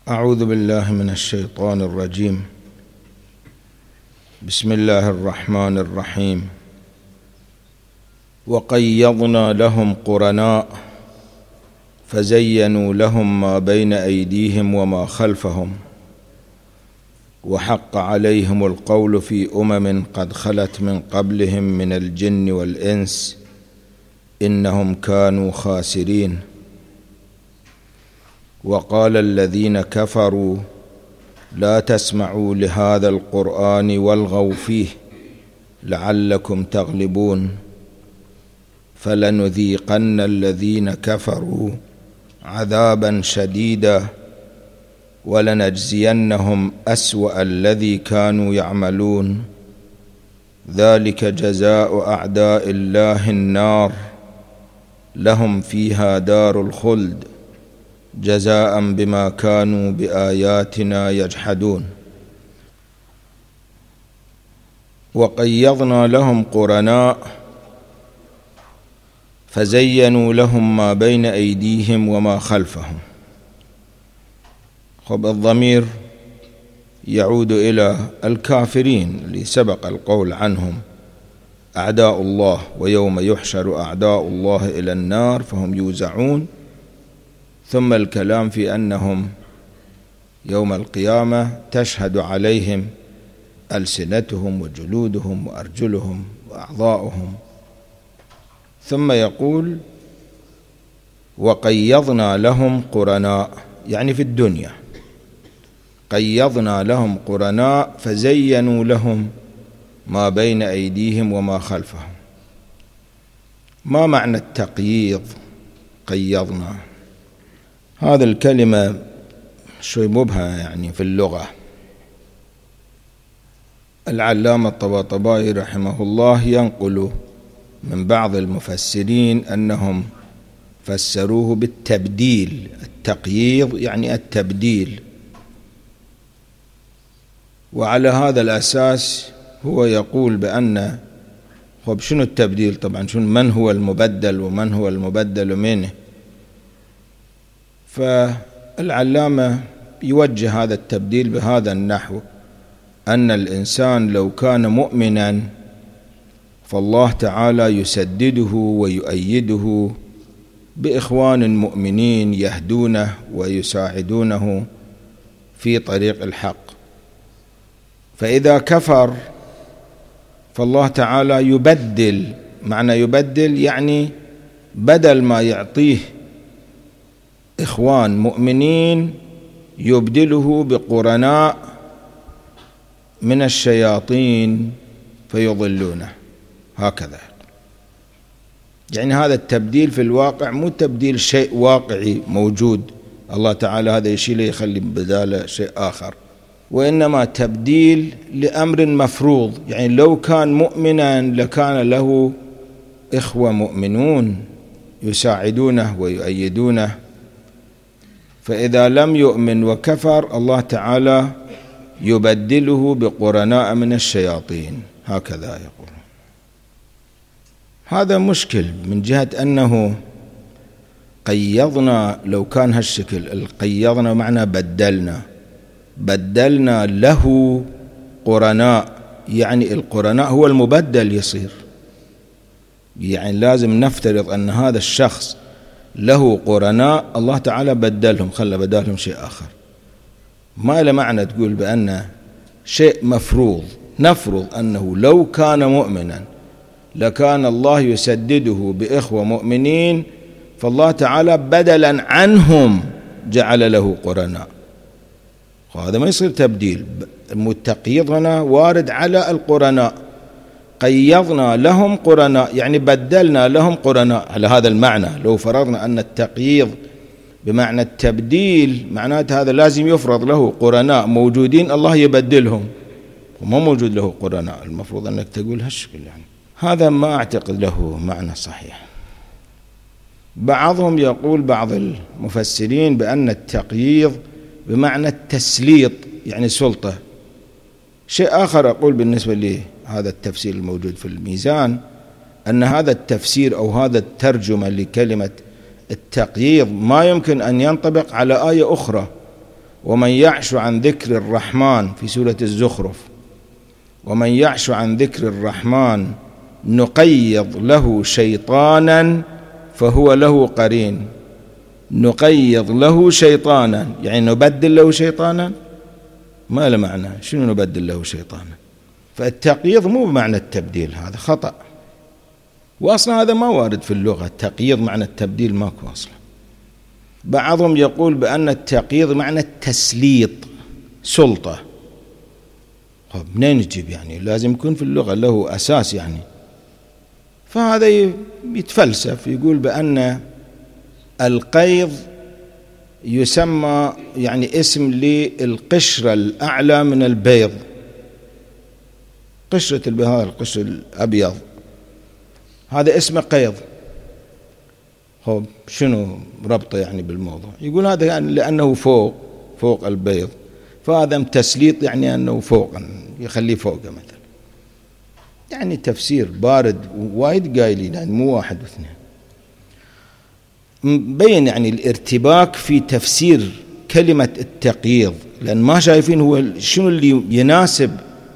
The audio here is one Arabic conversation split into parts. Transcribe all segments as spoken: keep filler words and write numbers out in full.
أعوذ بالله من الشيطان الرجيم. بسم الله الرحمن الرحيم. وقيضنا لهم قرناء فزينوا لهم ما بين أيديهم وما خلفهم وحق عليهم القول في أمم قد خلت من قبلهم من الجن والإنس إنهم كانوا خاسرين. وقال الذين كفروا لا تسمعوا لهذا القرآن والغوا فيه لعلكم تغلبون فلنذيقن الذين كفروا عذابا شديدا ولنجزينهم أسوأ الذي كانوا يعملون ذلك جزاء أعداء الله النار لهم فيها دار الخلد جزاء بما كانوا بآياتنا يجحدون. وقيضنا لهم قرناء فزينوا لهم ما بين أيديهم وما خلفهم. خب الضمير يعود إلى الكافرين اللي سبق القول عنهم أعداء الله، ويوم يحشر أعداء الله إلى النار فهم يوزعون، ثم الكلام في أنهم يوم القيامة تشهد عليهم ألسنتهم وجلودهم وأرجلهم وأعضاؤهم، ثم يقول وقيضنا لهم قرناء، يعني في الدنيا قيضنا لهم قرناء فزينوا لهم ما بين أيديهم وما خلفهم. ما معنى التقييض؟ قيضنا هذا الكلمة شوي مبهمة يعني في اللغة. العلامة الطباطبائي رحمه الله ينقل من بعض المفسرين أنهم فسروه بالتبديل. التقييض يعني التبديل، وعلى هذا الأساس هو يقول بأن خب شنو التبديل؟ طبعا شنو من هو المبدل ومن هو المبدل منه؟ فالعلامة يوجه هذا التبديل بهذا النحو: أن الإنسان لو كان مؤمنا فالله تعالى يسدده ويؤيده بإخوان مؤمنين يهدونه ويساعدونه في طريق الحق، فإذا كفر فالله تعالى يبدل. معنى يبدل يعني بدل ما يعطيه إخوان مؤمنين يبدله بقرناء من الشياطين فيضلونه. هكذا يعني هذا التبديل في الواقع مو تبديل شيء واقعي موجود الله تعالى هذا يشيله يخلي بداله شيء آخر، وإنما تبديل لأمر مفروض. يعني لو كان مؤمنا لكان له إخوة مؤمنون يساعدونه ويؤيدونه، فإذا لم يؤمن وكفر الله تعالى يبدله بقرناء من الشياطين. هكذا يقول. هذا مشكل من جهة أنه قيضنا، لو كان هالشكل القيضنا معنى بدلنا بدلنا له قرناء، يعني القرناء هو المبدل يصير. يعني لازم نفترض أن هذا الشخص له قرناء الله تعالى بدلهم، خلى بدالهم شيء آخر. ما له معنى تقول بأن شيء مفروض. نفرض أنه لو كان مؤمنا لكان الله يسدده بإخوة مؤمنين، فالله تعالى بدلا عنهم جعل له قرناء، وهذا ما يصير تبديل. التقييض هنا وارد على القرناء. قيضنا لهم قرناء يعني بدلنا لهم قرناء على هذا المعنى. لو فرضنا أن التقييض بمعنى التبديل معناته هذا لازم يفرض له قرناء موجودين الله يبدلهم، وما موجود له قرناء. المفروض أنك تقول هالشكل. يعني هذا ما أعتقد له معنى صحيح. بعضهم يقول، بعض المفسرين، بأن التقييض بمعنى التسليط يعني سلطة. شيء آخر أقول بالنسبة لي هذا التفسير الموجود في الميزان، أن هذا التفسير أو هذا الترجمة لكلمة التقييض ما يمكن أن ينطبق على آية أخرى، ومن يعش عن ذكر الرحمن في سورة الزخرف، ومن يعش عن ذكر الرحمن نقيض له شيطانا فهو له قرين. نقيض له شيطانا يعني نبدل له شيطانا، ما له معنى. شنو نبدل له شيطانا؟ فالتقييض مو بمعنى التبديل، هذا خطأ، وأصلا هذا ما وارد في اللغة. التقييض معنى التبديل ماكو أصلا. بعضهم يقول بأن التقييض معنى التسليط، سلطة. طب منين نجيب؟ يعني لازم يكون في اللغة له أساس يعني. فهذا يتفلسف، يقول بأن القيض يسمى يعني اسم للقشرة الأعلى من البيض. قشرة البيض، هذا القشر الأبيض، هذا اسمه قيض. هو شنو ربطه يعني بالموضوع؟ يقول هذا يعني لأنه فوق فوق البيض، فهذا تسليط يعني أنه فوق، يخليه فوقه مثلا. يعني تفسير بارد، وايد قايلين يعني مو واحد واثنين. مبين يعني الارتباك في تفسير كلمة التقييض، لأن ما شايفين هو شنو اللي يناسب.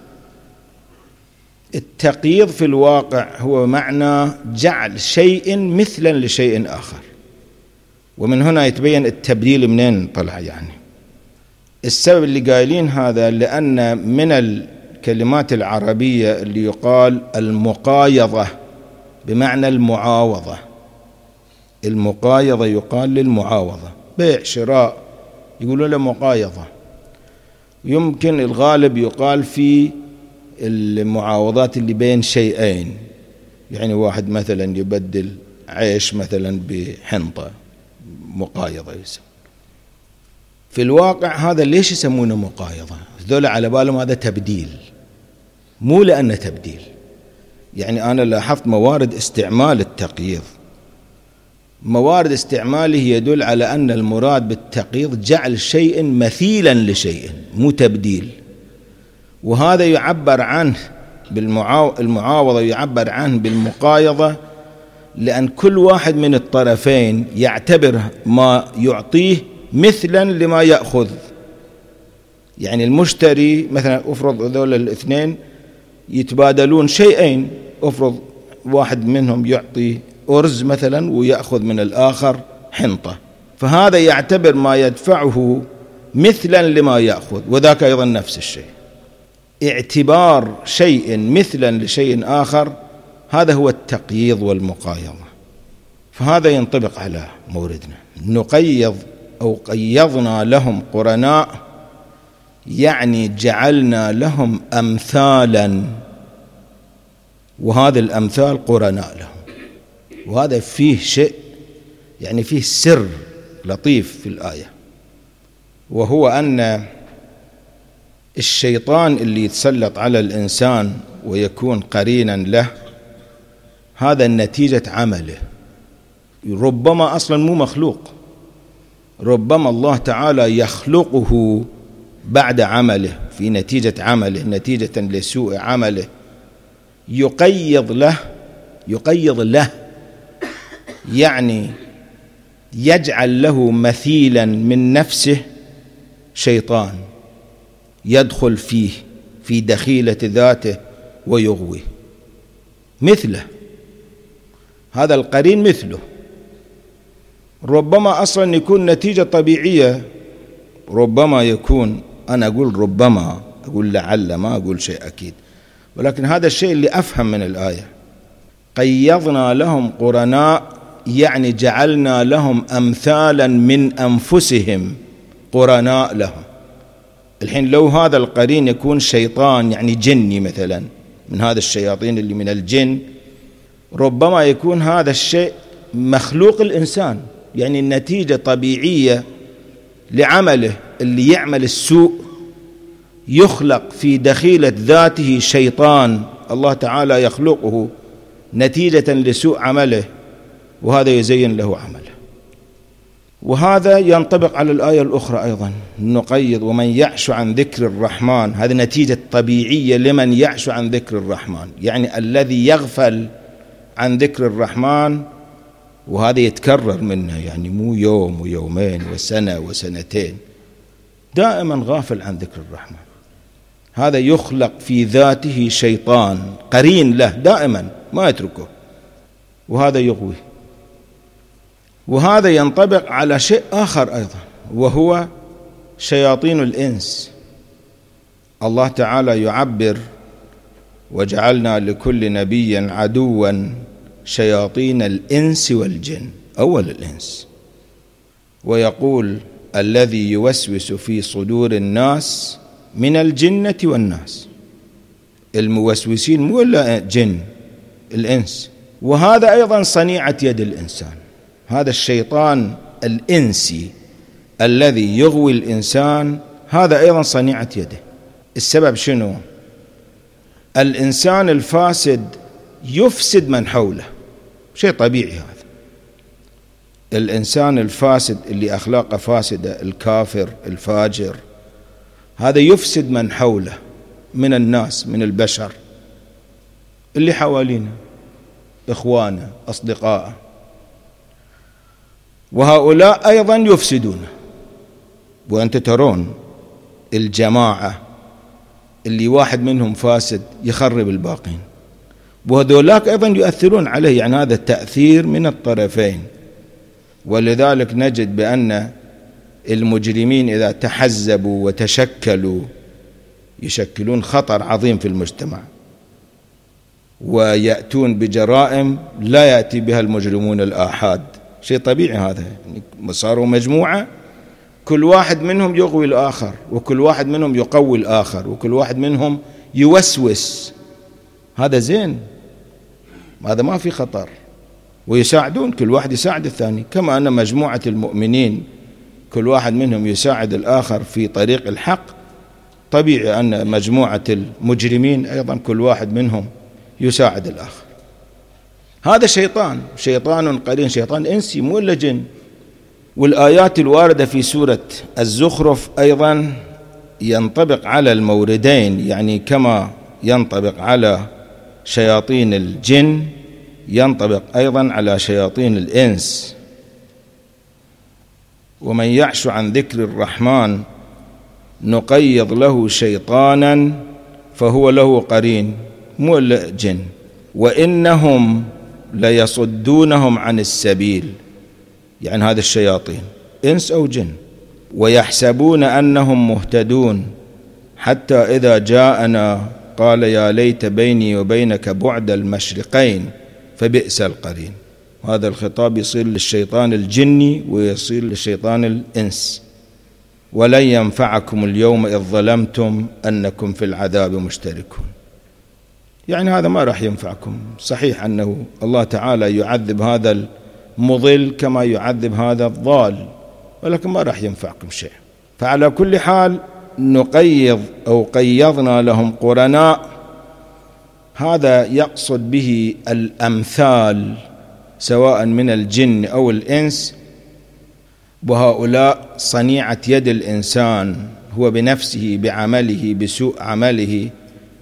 التقييض في الواقع هو معنى جعل شيء مثلا لشيء آخر، ومن هنا يتبين التبديل منين طلع. يعني السبب اللي قايلين هذا لأن من الكلمات العربية اللي يقال المقايضة بمعنى المعاوضة. المقايضة يقال للمعاوضة، بيع شراء يقولوا له مقايضة. يمكن الغالب يقال في المعاوضات اللي بين شيئين، يعني واحد مثلا يبدل عيش مثلا بحنطة، مقايضة يسمى. في الواقع هذا ليش يسمونه مقايضة؟ هذول على بالهم هذا تبديل، مو لأنه تبديل. يعني أنا لاحظت موارد استعمال التقييض، موارد استعماله يدل على أن المراد بالتقييض جعل شيء مثيلا لشيء، مو تبديل. وهذا يعبر عنه بالمعاوضة، يعبر عنه بالمقايضة، لأن كل واحد من الطرفين يعتبر ما يعطيه مثلا لما يأخذ. يعني المشتري مثلا أفرض هذول الاثنين يتبادلون شيئين، أفرض واحد منهم يعطي أرز مثلا ويأخذ من الآخر حنطة، فهذا يعتبر ما يدفعه مثلا لما يأخذ، وذاك أيضا نفس الشيء. اعتبار شيء مثلا لشيء آخر هذا هو التقييض والمقايضة. فهذا ينطبق على موردنا. نقيض أو قيضنا لهم قرناء يعني جعلنا لهم أمثالا، وهذا الأمثال قرناء لهم. وهذا فيه شيء يعني فيه سر لطيف في الآية، وهو أن الشيطان اللي يتسلط على الإنسان ويكون قرينا له هذا النتيجة عمله. ربما أصلا مو مخلوق، ربما الله تعالى يخلقه بعد عمله، في نتيجة عمله، نتيجة لسوء عمله، يقيض له يقيض له يعني يجعل له مثيلا من نفسه شيطان يدخل فيه في دخيلة ذاته ويغويه مثله. هذا القرين مثله. ربما أصلا يكون نتيجة طبيعية، ربما يكون، أنا أقول ربما، أقول لعل، ما أقول شيء أكيد، ولكن هذا الشيء اللي أفهم من الآية. قيضنا لهم قرناء يعني جعلنا لهم أمثالا من أنفسهم قرناء لهم. الحين لو هذا القرين يكون شيطان يعني جني مثلا من هذا الشياطين اللي من الجن، ربما يكون هذا الشيء مخلوق الإنسان، يعني النتيجة طبيعية لعمله اللي يعمل السوء، يخلق في دخيلة ذاته شيطان الله تعالى يخلقه نتيجة لسوء عمله، وهذا يزين له عمله. وهذا ينطبق على الآية الأخرى أيضا، نقيض ومن يعش عن ذكر الرحمن، هذه نتيجة طبيعية لمن يعش عن ذكر الرحمن، يعني الذي يغفل عن ذكر الرحمن، وهذا يتكرر منه، يعني مو يوم ويومين وسنة وسنتين، دائما غافل عن ذكر الرحمن. هذا يخلق في ذاته شيطان قرين له دائما ما يتركه، وهذا يغوي. وهذا ينطبق على شيء آخر أيضا، وهو شياطين الإنس. الله تعالى يعبر: وجعلنا لكل نبي عدوا شياطين الإنس والجن، أول الإنس، ويقول: الذي يوسوس في صدور الناس من الجنة والناس. الموسوسين مو إلا جن، الإنس. وهذا أيضا صنيعة يد الإنسان، هذا الشيطان الإنسي الذي يغوي الإنسان، هذا أيضا صنيعة يده. السبب شنو؟ الإنسان الفاسد يفسد من حوله، شيء طبيعي. هذا الإنسان الفاسد اللي أخلاقه فاسدة، الكافر الفاجر، هذا يفسد من حوله من الناس، من البشر اللي حوالينا، إخوانه، أصدقائه، وهؤلاء أيضا يفسدون. وأنت ترون الجماعة اللي واحد منهم فاسد يخرب الباقين، وهذولاك أيضا يؤثرون عليه، يعني هذا التأثير من الطرفين. ولذلك نجد بأن المجرمين إذا تحزبوا وتشكلوا يشكلون خطر عظيم في المجتمع، ويأتون بجرائم لا يأتي بها المجرمون الآحاد، شيء طبيعي. هذا يعني صاروا مجموعة، كل واحد منهم يغوي الآخر، وكل واحد منهم يقوي الآخر، وكل واحد منهم يوسوس. هذا زين، هذا ما في خطر، ويساعدون، كل واحد يساعد الثاني. كما أن مجموعة المؤمنين كل واحد منهم يساعد الآخر في طريق الحق، طبيعي أن مجموعة المجرمين أيضا كل واحد منهم يساعد الآخر. هذا شيطان، شيطان قرين، شيطان إنسي مو إلا جن. والآيات الواردة في سورة الزخرف أيضا ينطبق على الموردين، يعني كما ينطبق على شياطين الجن ينطبق أيضا على شياطين الإنس. ومن يعش عن ذكر الرحمن نقيض له شيطانا فهو له قرين، مو إلا جن. وإنهم ليصدونهم عن السبيل، يعني هذا الشياطين إنس أو جن. ويحسبون أنهم مهتدون حتى إذا جاءنا قال يا ليت بيني وبينك بعد المشرقين فبئس القرين. هذا الخطاب يصير للشيطان الجني ويصير للشيطان الإنس. ولن ينفعكم اليوم إذ ظلمتم أنكم في العذاب مشتركون، يعني هذا ما راح ينفعكم. صحيح أنه الله تعالى يعذب هذا المضل كما يعذب هذا الضال، ولكن ما راح ينفعكم شيء. فعلى كل حال نقيض أو قيضنا لهم قرناء، هذا يقصد به الأمثال سواء من الجن أو الإنس، وهؤلاء صنيعة يد الإنسان، هو بنفسه بعمله بسوء عمله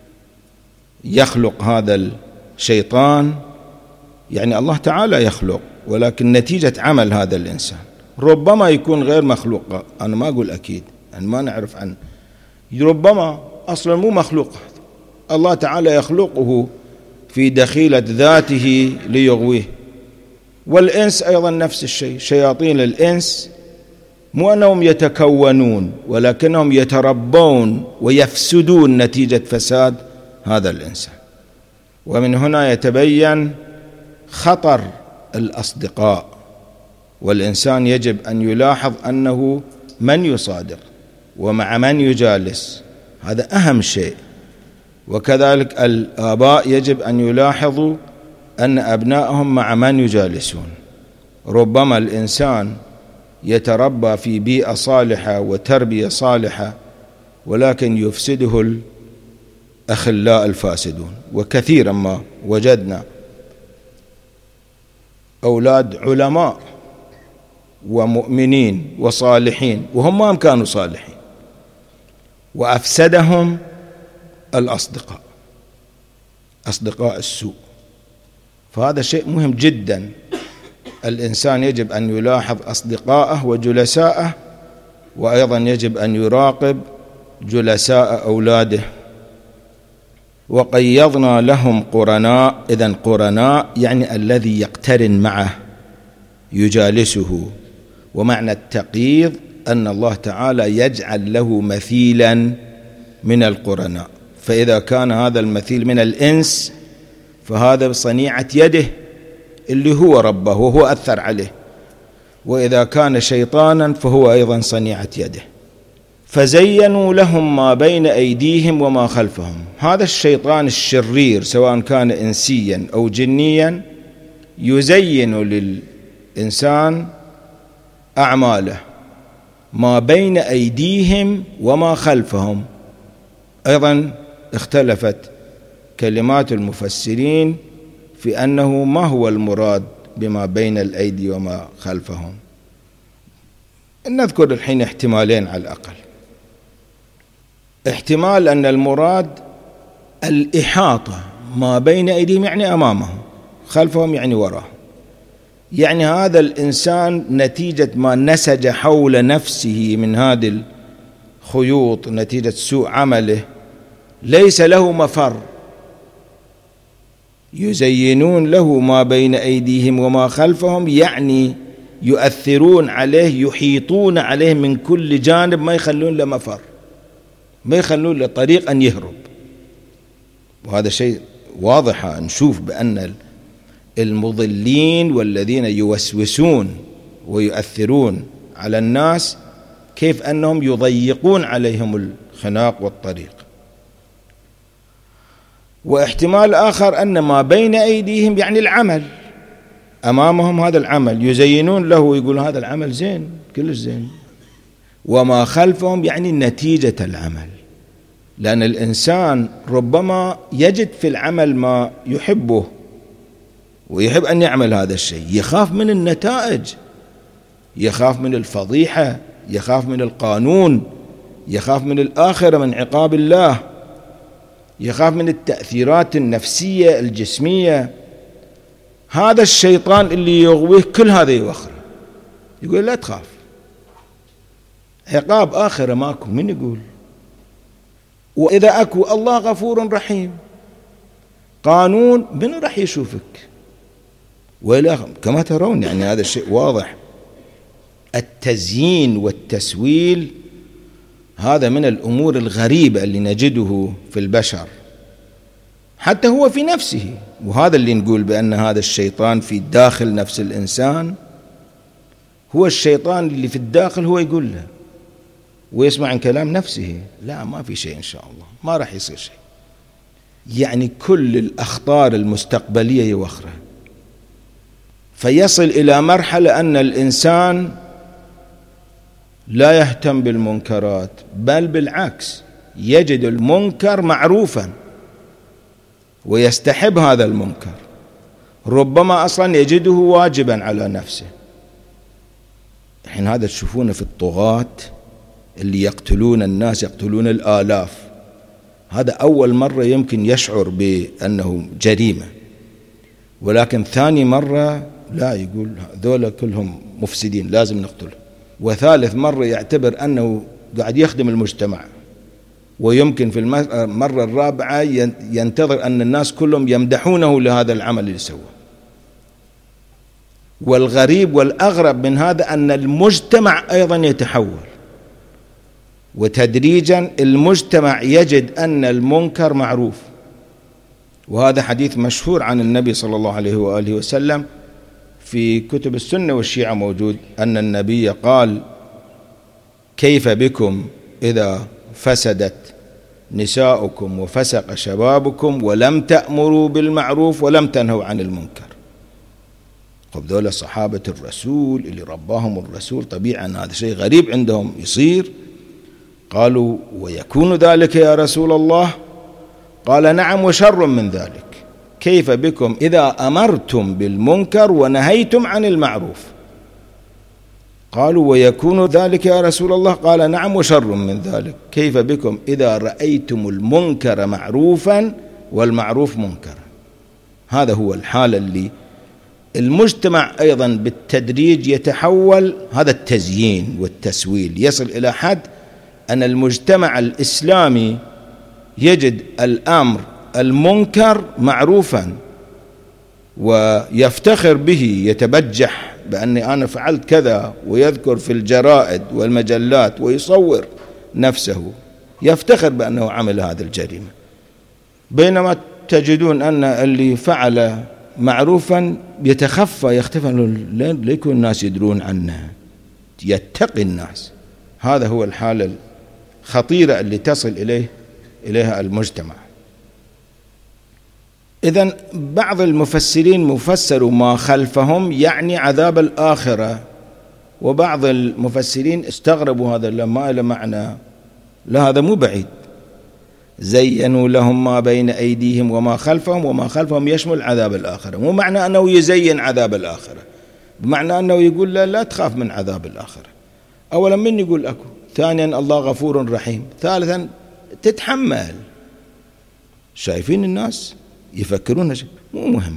يخلق هذا الشيطان. يعني الله تعالى يخلق، ولكن نتيجة عمل هذا الإنسان. ربما يكون غير مخلوق، أنا ما أقول أكيد، يعني ما نعرف عنه، ربما أصلا مو مخلوق، الله تعالى يخلقه في دخيلة ذاته ليغويه. والإنس أيضا نفس الشيء، شياطين الإنس مو أنهم يتكونون، ولكنهم يتربون ويفسدون نتيجة فساد هذا الإنسان. ومن هنا يتبين خطر الأصدقاء، والإنسان يجب أن يلاحظ أنه من يصادق ومع من يجالس، هذا أهم شيء. وكذلك الآباء يجب أن يلاحظوا أن أبنائهم مع من يجالسون. ربما الإنسان يتربى في بيئة صالحة وتربية صالحة، ولكن يفسده الأخلاء الفاسدون. وكثيرا ما وجدنا أولاد علماء ومؤمنين وصالحين وهم ما كانوا صالحين، وأفسدهم الأصدقاء، أصدقاء السوء. فهذا شيء مهم جدا، الإنسان يجب أن يلاحظ أصدقائه وجلسائه وأيضا يجب أن يراقب جلساء أولاده. وقيضنا لهم قرناء، إذن قرناء يعني الذي يقترن معه يجالسه، ومعنى التقييض أن الله تعالى يجعل له مثيلا من القرناء، فإذا كان هذا المثيل من الإنس فهذا بصنيعة يده اللي هو ربه وهو أثر عليه، وإذا كان شيطانا فهو أيضا صنيعة يده. فزينوا لهم ما بين أيديهم وما خلفهم. هذا الشيطان الشرير سواء كان إنسيا أو جنيا يزين للإنسان أعماله ما بين أيديهم وما خلفهم. أيضا اختلفت كلمات المفسرين في أنه ما هو المراد بما بين الأيدي وما خلفهم. نذكر الحين احتمالين على الأقل. احتمال أن المراد الإحاطة، ما بين أيديهم يعني أمامهم، خلفهم يعني وراء، يعني هذا الإنسان نتيجة ما نسج حول نفسه من هذه الخيوط نتيجة سوء عمله ليس له مفر. يزينون له ما بين أيديهم وما خلفهم يعني يؤثرون عليه، يحيطون عليه من كل جانب، ما يخلون له مفر، ما يخلون له طريق أن يهرب. وهذا شيء واضح، نشوف بأن المضلين والذين يوسوسون ويؤثرون على الناس كيف أنهم يضيقون عليهم الخناق والطريق. واحتمال آخر أن ما بين أيديهم يعني العمل، أمامهم هذا العمل يزينون له ويقول هذا العمل زين كلش زين، وما خلفهم يعني نتيجة العمل، لأن الإنسان ربما يجد في العمل ما يحبه ويحب أن يعمل هذا الشيء، يخاف من النتائج، يخاف من الفضيحة، يخاف من القانون، يخاف من الآخرة من عقاب الله، يخاف من التأثيرات النفسية الجسمية. هذا الشيطان اللي يغويه كل هذا يوخره، يقول لا تخاف، عقاب آخرة ماكو، من يقول؟ وإذا أكو الله غفور رحيم، قانون من راح يشوفك؟ وإلى كما ترون يعني هذا الشيء واضح. التزيين والتسويل هذا من الأمور الغريبة اللي نجده في البشر، حتى هو في نفسه. وهذا اللي نقول بأن هذا الشيطان في داخل نفس الإنسان، هو الشيطان اللي في الداخل هو يقول له ويسمع عن كلام نفسه لا ما في شيء إن شاء الله، ما راح يصير شيء، يعني كل الأخطار المستقبلية يوخرها، فيصل إلى مرحلة أن الإنسان لا يهتم بالمنكرات، بل بالعكس يجد المنكر معروفا ويستحب هذا المنكر، ربما أصلا يجده واجبا على نفسه. الحين هذا تشوفونه في الطغاة اللي يقتلون الناس، يقتلون الآلاف، هذا أول مرة يمكن يشعر بأنه جريمة، ولكن ثاني مرة لا، يقول ذولا كلهم مفسدين لازم نقتلهم، وثالث مرة يعتبر أنه قاعد يخدم المجتمع، ويمكن في المرة الرابعة ينتظر أن الناس كلهم يمدحونه لهذا العمل اللي سواه. والغريب والأغرب من هذا أن المجتمع أيضا يتحول، وتدريجا المجتمع يجد أن المنكر معروف. وهذا حديث مشهور عن النبي صلى الله عليه وآله وسلم في كتب السنة والشيعة موجود، أن النبي قال: كيف بكم إذا فسدت نساؤكم وفسق شبابكم ولم تأمروا بالمعروف ولم تنهوا عن المنكر. طب ذولا صحابة الرسول اللي رباهم الرسول، طبيعا هذا شيء غريب عندهم يصير. قالوا: ويكون ذلك يا رسول الله؟ قال: نعم وشر من ذلك. كيف بكم إذا أمرتم بالمنكر ونهيتم عن المعروف؟ قالوا: ويكون ذلك يا رسول الله؟ قال: نعم وشر من ذلك. كيف بكم إذا رأيتم المنكر معروفا والمعروف منكرا؟ هذا هو الحالة اللي المجتمع أيضا بالتدريج يتحول، هذا التزيين والتسويل يصل إلى حد أن المجتمع الإسلامي يجد الأمر المنكر معروفا ويفتخر به، يتبجح بأني أنا فعلت كذا، ويذكر في الجرائد والمجلات ويصور نفسه يفتخر بأنه عمل هذه الجريمة، بينما تجدون أن اللي فعل معروفا يتخفى يختفى، ليكون الناس يدرون عنه، يتقي الناس. هذا هو الحالة الخطيرة اللي تصل إليه إليها المجتمع. إذن بعض المفسرين مفسروا ما خلفهم يعني عذاب الآخرة، وبعض المفسرين استغربوا هذا ما له معنى، لا هذا مو بعيد. زينوا لهم ما بين أيديهم وما خلفهم، وما خلفهم يشمل عذاب الآخرة، مو معنى أنه يزين عذاب الآخرة، بمعنى أنه يقول لا, لا تخاف من عذاب الآخرة. أولا من يقول أكو، ثانيا الله غفور رحيم، ثالثا تتحمل. شايفين الناس يفكرون شيء مو مهم.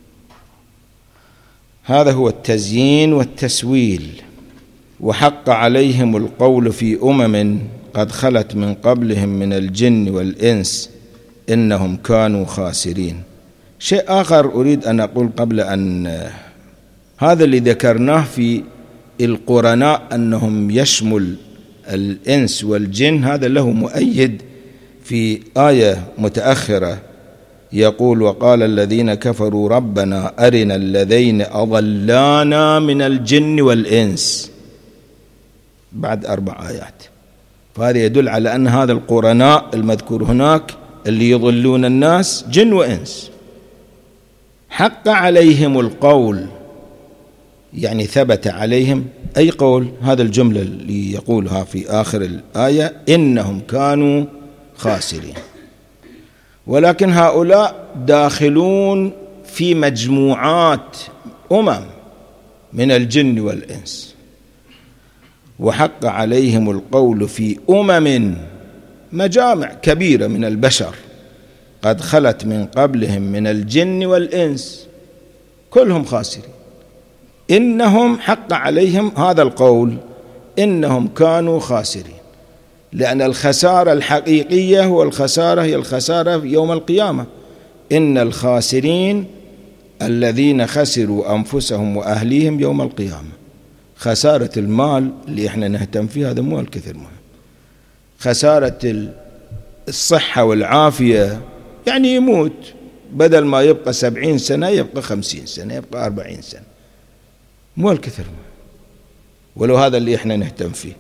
هذا هذا هو التزيين والتسويل. وحق عليهم القول في أمم قد خلت من قبلهم من الجن والإنس إنهم كانوا خاسرين. شيء آخر أريد أن أقول قبل أن هذا اللي ذكرناه في القرناء أنهم يشمل الإنس والجن، هذا له مؤيد في آية متأخرة يقول: وقال الذين كفروا ربنا أرنا الذين أضلانا من الجن والإنس، بعد أربع آيات. فهذا يدل على أن هذا القرناء المذكور هناك اللي يضلون الناس جن وإنس. حق عليهم القول يعني ثبت عليهم أي قول؟ هذا الجملة اللي يقولها في آخر الآية: إنهم كانوا خاسرين. ولكن هؤلاء داخلون في مجموعات أمم من الجن والإنس. وحق عليهم القول في أمم، مجامع كبيرة من البشر قد خلت من قبلهم من الجن والإنس، كلهم خاسرين. إنهم حق عليهم هذا القول، إنهم كانوا خاسرين، لأن الخسارة الحقيقية هو الخسارة هي الخسارة يوم القيامة. إن الخاسرين الذين خسروا أنفسهم وأهليهم يوم القيامة. خسارة المال اللي احنا نهتم فيه هذا مو الكثير مهم. خسارة الصحة والعافية يعني يموت، بدل ما يبقى سبعين سنة يبقى خمسين سنة، يبقى أربعين سنة، مو الكثير مهم، ولو هذا اللي احنا نهتم فيه.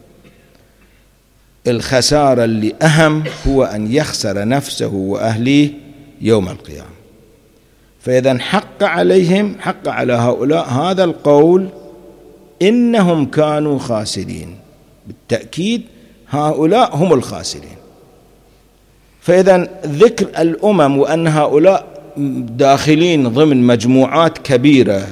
الخسارة اللي أهم هو أن يخسر نفسه وأهليه يوم القيامة. فإذا حق عليهم، حق على هؤلاء هذا القول: إنهم كانوا خاسرين. بالتأكيد هؤلاء هم الخاسرين. فإذا ذكر الأمم وأن هؤلاء داخلين ضمن مجموعات كبيرة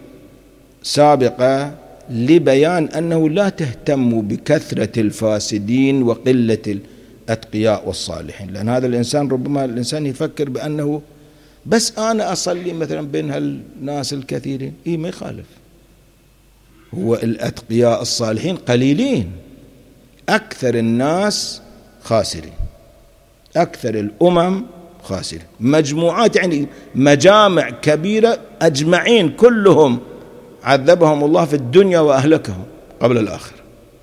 سابقة لبيان أنه لا تهتموا بكثرة الفاسدين وقلة الأتقياء والصالحين. لأن هذا الإنسان ربما الإنسان يفكر بأنه بس أنا أصلي مثلا بين هالناس الكثيرين، إيه ما يخالف، هو الأتقياء الصالحين قليلين، أكثر الناس خاسرين، أكثر الأمم خاسرين. مجموعات يعني مجامع كبيرة أجمعين كلهم عذبهم الله في الدنيا وأهلكهم قبل الآخرة.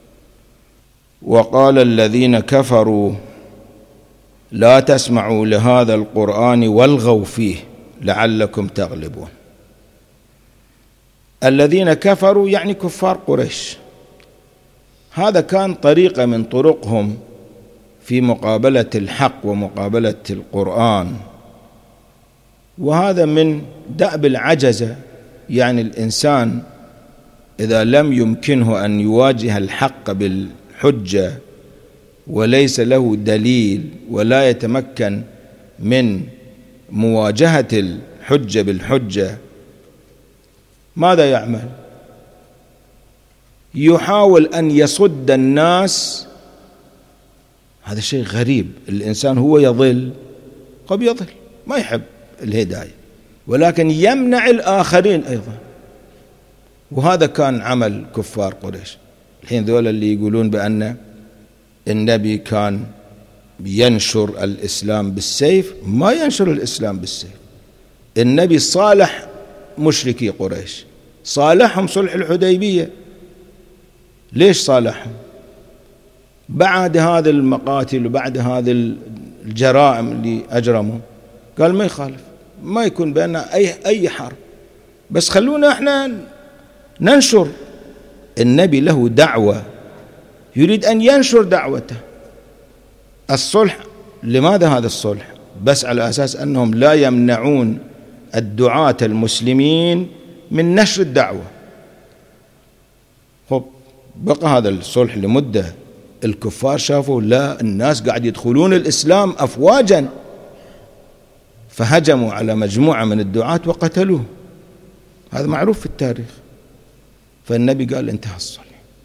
وقال الذين كفروا لا تسمعوا لهذا القرآن والغوا فيه لعلكم تغلبون. الذين كفروا يعني كفار قريش، هذا كان طريقة من طرقهم في مقابلة الحق ومقابلة القرآن، وهذا من دأب العجزة. يعني الإنسان إذا لم يمكنه أن يواجه الحق بالحجة وليس له دليل ولا يتمكن من مواجهة الحجة بالحجة، ماذا يعمل؟ يحاول أن يصد الناس. هذا شيء غريب، الإنسان هو يضل، قد يضل ما يحب الهداية، ولكن يمنع الآخرين أيضا. وهذا كان عمل كفار قريش. الحين ذول اللي يقولون بأن النبي كان ينشر الإسلام بالسيف، ما ينشر الإسلام بالسيف. النبي صالح مشركي قريش، صالحهم صلح الحديبية. ليش صالحهم؟ بعد هذه المقاتل وبعد هذه الجرائم اللي أجرموا، قال ما يخالف، ما يكون بيننا أي أي حرب، بس خلونا احنا ننشر. النبي له دعوة، يريد أن ينشر دعوته. الصلح، لماذا هذا الصلح؟ بس على أساس أنهم لا يمنعون الدعاة المسلمين من نشر الدعوة. خب بقى هذا الصلح لمدة، الكفار شافوا لا، الناس قاعد يدخلون الإسلام أفواجا، فهجموا على مجموعة من الدعاة وقتلوه. هذا معروف في التاريخ. فالنبي قال انتهى الصلح.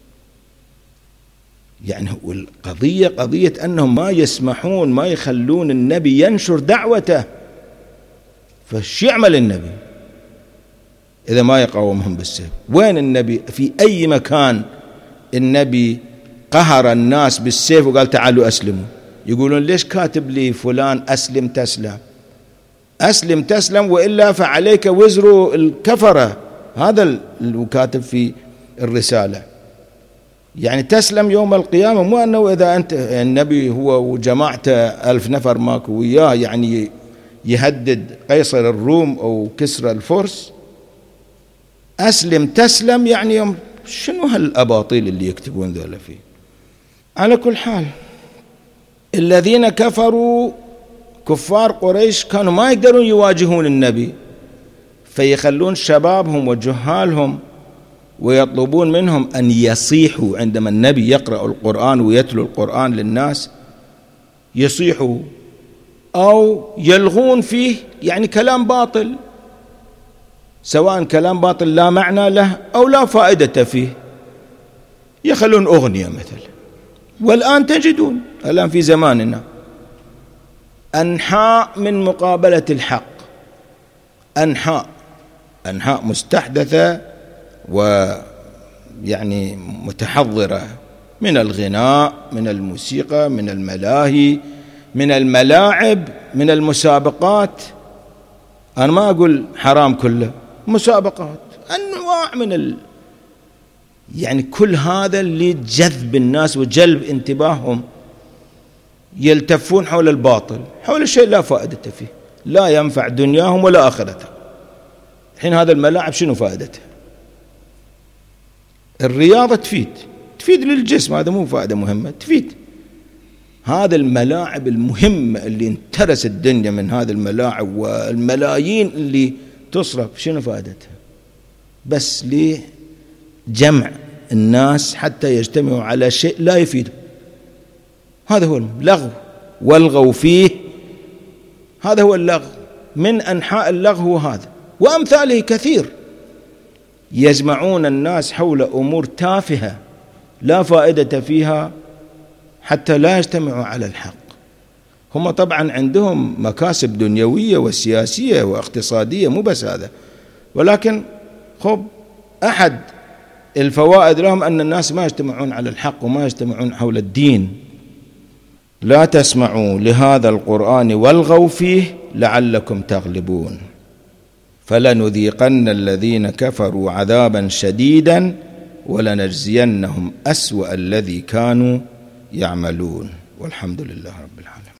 يعني القضية قضية أنهم ما يسمحون، ما يخلون النبي ينشر دعوته. فش يعمل النبي إذا ما يقاومهم بالسيف؟ وين النبي؟ في أي مكان النبي قهر الناس بالسيف وقال تعالوا أسلموا؟ يقولون ليش كاتب لي فلان أسلم تسلم؟ أسلم تسلم وإلا فعليك وزر الكفرة. هذا الكاتب في الرسالة، يعني تسلم يوم القيامة، مو أنه إذا أنت النبي هو وجماعته ألف نفر ماكو وياه يعني يهدد قيصر الروم أو كسرى الفرس. أسلم تسلم يعني يوم، شنو هالأباطيل اللي يكتبون ذولا فيه؟ على كل حال، الذين كفروا كفار قريش كانوا ما يقدرون يواجهون النبي، فيخلون شبابهم وجهالهم ويطلبون منهم أن يصيحوا عندما النبي يقرأ القرآن ويتلو القرآن للناس، يصيحوا أو يلغون فيه، يعني كلام باطل، سواء كلام باطل لا معنى له أو لا فائدة فيه، يخلون أغنية مثلا. والآن تجدون الآن في زماننا أنحاء من مقابلة الحق، أنحاء أنحاء مستحدثة ويعني متحضرة، من الغناء، من الموسيقى، من الملاهي، من الملاعب، من المسابقات. أنا ما أقول حرام كله، مسابقات، أنواع من ال... يعني كل هذا لجذب الناس وجلب انتباههم، يلتفون حول الباطل، حول الشيء لا فائدة فيه، لا ينفع دنياهم ولا آخرتهم. الحين هذا الملاعب شنو فائدته؟ الرياضة تفيد تفيد للجسم، هذا مو فائدة مهمة، تفيد. هذا الملاعب المهمة اللي انترس الدنيا من هذه الملاعب والملايين اللي تصرف، شنو فائدتها؟ بس لجمع الناس حتى يجتمعوا على شيء لا يفيد. هذا هو اللغو، والغوا فيه، هذا هو اللغو. من أنحاء اللغو هذا وأمثاله كثير، يجمعون الناس حول أمور تافهة لا فائدة فيها حتى لا يجتمعوا على الحق. هم طبعا عندهم مكاسب دنيوية وسياسية واقتصادية، مو بس هذا، ولكن خب أحد الفوائد لهم أن الناس ما يجتمعون على الحق وما يجتمعون حول الدين. لا تسمعوا لهذا القرآن والغوا فيه لعلكم تغلبون فلنذيقن الذين كفروا عذابا شديدا ولنجزينهم أسوأ الذي كانوا يعملون. والحمد لله رب العالمين.